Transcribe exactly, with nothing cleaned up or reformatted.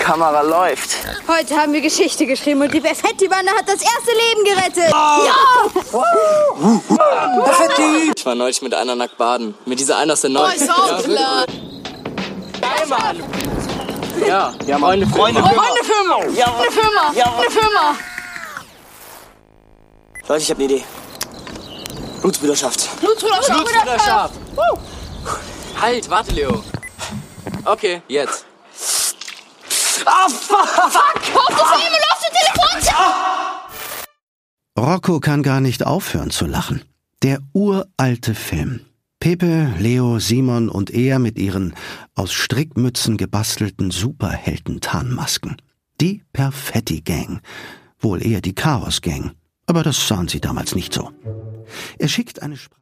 Kamera läuft. Heute haben wir Geschichte geschrieben und die Perfetti-Bande hat das erste Leben gerettet. Oh. Ja! Perfetti! Ich war neulich mit einer nackt baden. Mit dieser einer aus der Neuen. Oh, ist auch klar. Geil, Mann. Ja, ja, Freunde, Freunde, Firma. Freunde, Firma. Ja, eine Firma. Ja, eine Firma. Leute, ich hab eine Idee. Blutsbrüderschaft. Blutsbrüderschaft. Blutsbrüderschaft. Halt, warte, Leo. Okay, jetzt. Ah, fuck! Fuck! Auf das Leben, los, du Telefonzelle! Rocco kann gar nicht aufhören zu lachen. Der uralte Film. Pepe, Leo, Simon und er mit ihren aus Strickmützen gebastelten Superhelden-Tarnmasken. Die Perfetti-Gang. Wohl eher die Chaos-Gang. Aber das sahen sie damals nicht so. Er schickt eine Sprache.